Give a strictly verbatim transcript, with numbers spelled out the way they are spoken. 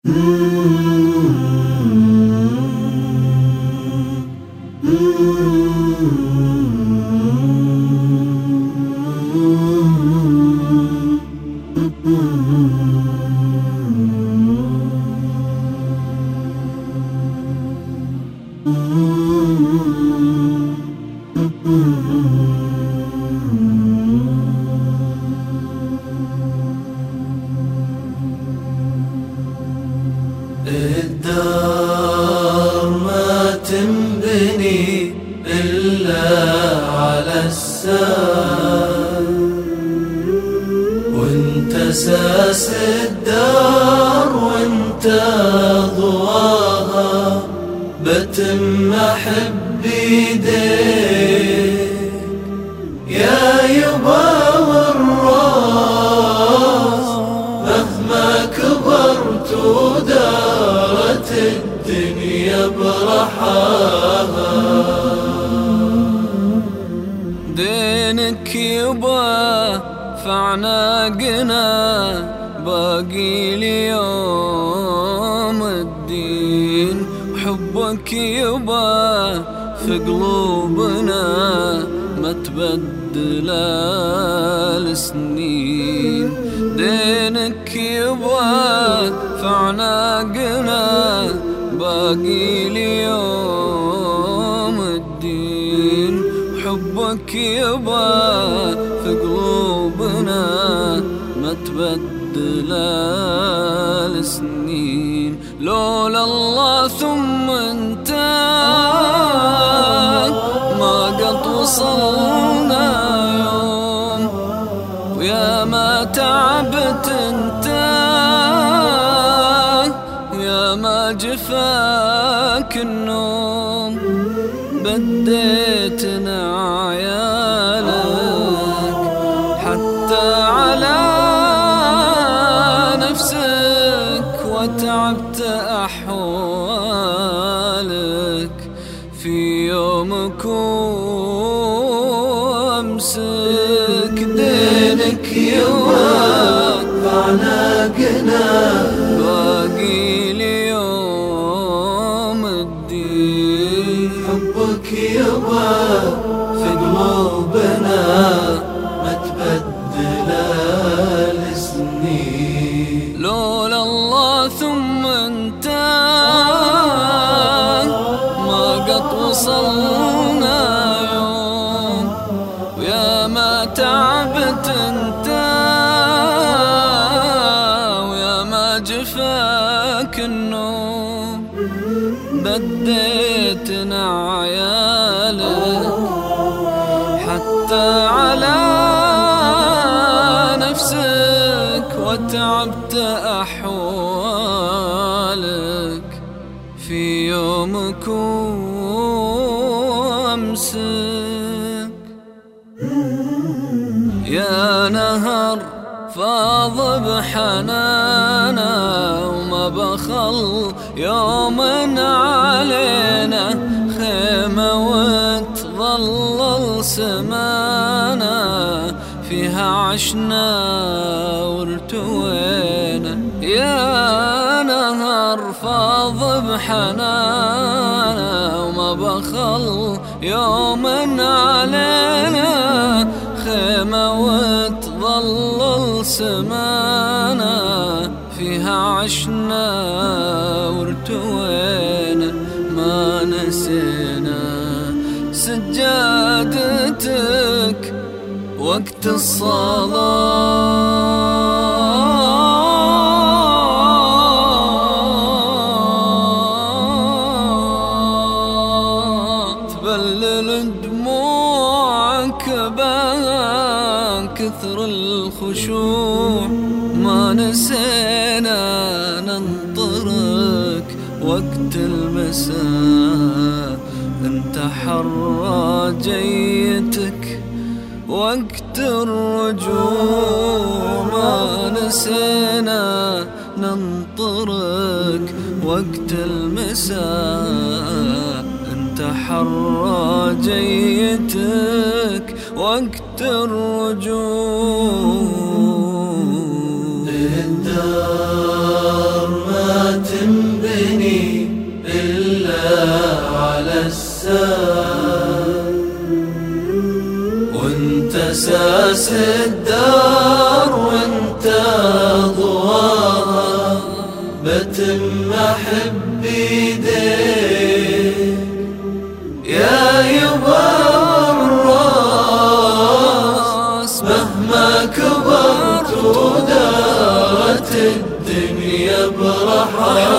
الدار ما تنبني إلا على السار، وانت اساس الدار وانت ضواها، بتم احب بيديك يا يبا والراس، مهما كبرت ودارت الدنيا برحاها. دينك يبا فعناقنا باقي ليوم الدين، وحبك يبا في قلوبنا ما تبدل السنين. دينك يبا فعناقنا باقي ليوم الدين، وحبك يبا في قلوبنا ما تبدل السنين. لولا الله ثم انت ما قد وصلنا يوم، ويا ما تعبت انت يا ما جفاك النوم. بديتنا عيالك حتى على نفسك، وتعبت أحوالك في يومك وأمسك. دينك يوم فعناقنا باقي ليوم الدين، حبك يبا في قلوبنا ما تبدل السنين. لولا الله ثم انت ما قد وصلنا يوم، ويا ما تعبت انت ويا ما جفاك النوم. بديتنا عيالك حتى على نفسك، وتعبت أحوالك في يومك وأمسك. يا نهر فاض بحنانا وما بخل يوم علينا، خيمة وتظلل سمانا فيها عشنا وارتوينا. يا نهر فاض بحنانا وما بخل يوم علينا، خيمة وتظلل سمانا فيها عشنا وارتوينا. ما نسينا سجادتك وقت الصلاة، تبلل دموعك بان كثر الخشوع. ما نسينا ننطرك وقت المساء، انت حرى جيتك وقت الرجوع. ما نسينا ننطرك وقت المساء، انت حرى جيتك وقت الرجوع. الدار ما الدار وانت ضواها بتم احب ايديك يا يبا الراس مهما كبرت ودارت الدنيا برحالك